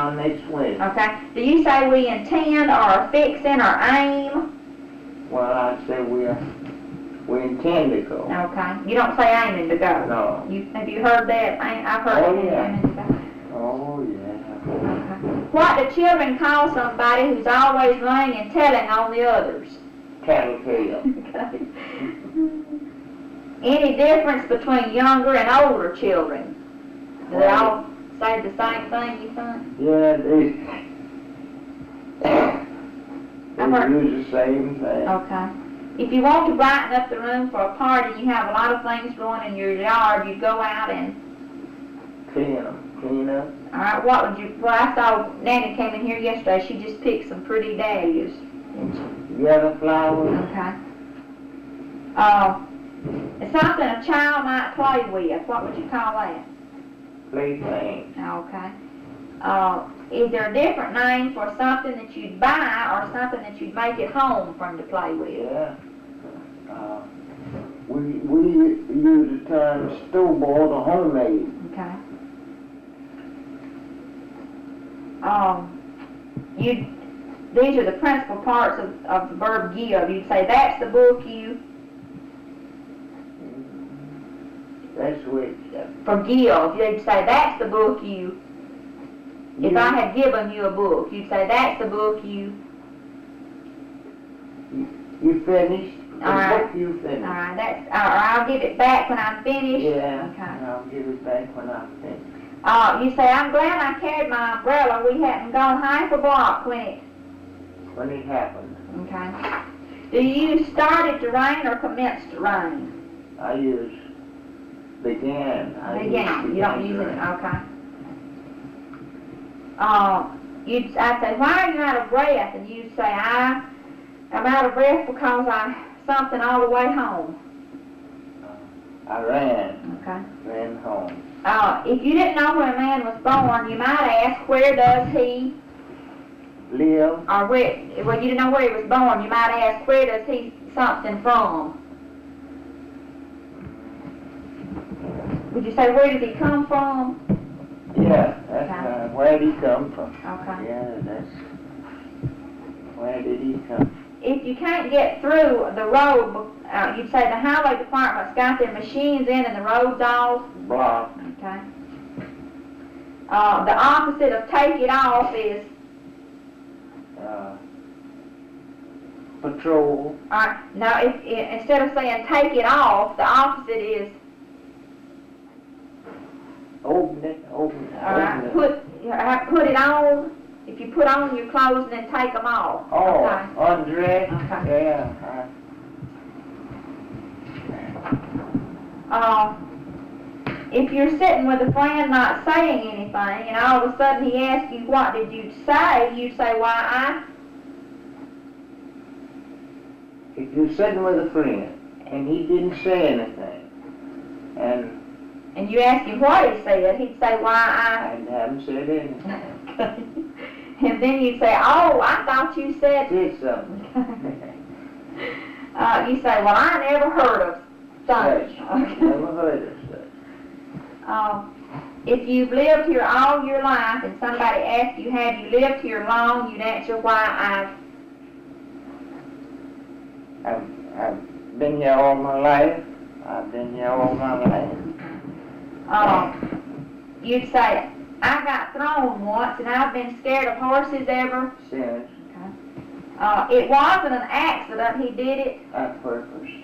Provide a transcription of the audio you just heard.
around next winter. Okay. Do you say we intend or are fixing or aim? Well, I say we intend to go. Okay. You don't say aiming to go. No. Have you heard that? I've heard Oh, it yeah. aiming to go. Oh, yeah. Okay. What do children call somebody who's always running and telling on the others? Tattletale. Okay. Any difference between younger and older children? Do they all say the same thing, you think? Yeah, they use the same thing. Okay. If you want to brighten up the room for a party and you have a lot of things going in your yard, you go out and Clean up. all right, what would you, well, I saw Nanny came in here yesterday, she just picked some pretty dahlias. Yellow flowers. Okay. It's something a child might play with, what would you call that? Plaything. Okay. Is there a different name for something that you'd buy or something that you'd make at home for them to play with? Yeah. We use the term store-bought or homemade. Okay. These are the principal parts of the verb give. You'd say, that's the book you... That's which. For give, you'd say, that's the book you... If I had given you a book, you'd say, that's the book you... You finished? All right. Book you finished. All right, I'll give it back when I'm finished. Yeah, Okay. I'll give it back when I'm finished. You say, I'm glad I carried my umbrella. We hadn't gone half a block when it happened. Okay. Do you use started to rain or commenced to rain? I use began. Began. You don't use it. Okay. I'd say, why are you out of breath? And you'd say, I'm out of breath because something all the way home. I ran. Okay. Ran home. If you didn't know when a man was born, you might ask, where does he live? Or well, you didn't know where he was born, you might ask, where does he something from? Would you say, where did he come from? Yeah, that's Okay. Where did he come from? Okay. Yeah, that's where did he come from? If you can't get through the road, you'd say the highway department's got their machines in and the road's off. Blocked. Okay. The opposite of take it off is? Patrol. Now, instead of saying take it off, the opposite is? Open it. Put it on. If you put on your clothes and then take them off. Oh, okay. Undress. Okay. Yeah. If you're sitting with a friend not saying anything, and all of a sudden he asks you, what did you say? You say, why, If you're sitting with a friend and he didn't say anything, and you ask him what he said, he'd say, why, I haven't said anything. And then you'd say, oh, I thought you said... Did something. You say, well, I never heard of such. Never heard of such. If you've lived here all your life and somebody asked you, have you lived here long, you'd answer, why, I've been here all my life. You'd say, I got thrown once and I've been scared of horses ever Since. Okay. It wasn't an accident, he did it On purpose.